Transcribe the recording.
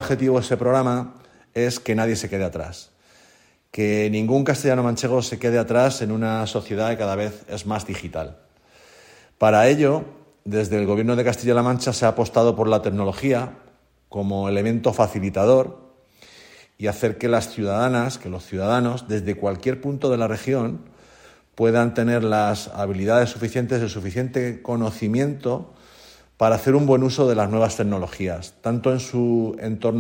objetivo de ese programa es que nadie se quede atrás, que ningún castellano manchego se quede atrás en una sociedad que cada vez es más digital. Para ello, desde el Gobierno de Castilla-La Mancha se ha apostado por la tecnología como elemento facilitador y hacer que las ciudadanas, que los ciudadanos, desde cualquier punto de la región, puedan tener las habilidades suficientes, el suficiente conocimiento para hacer un buen uso de las nuevas tecnologías, tanto en su entorno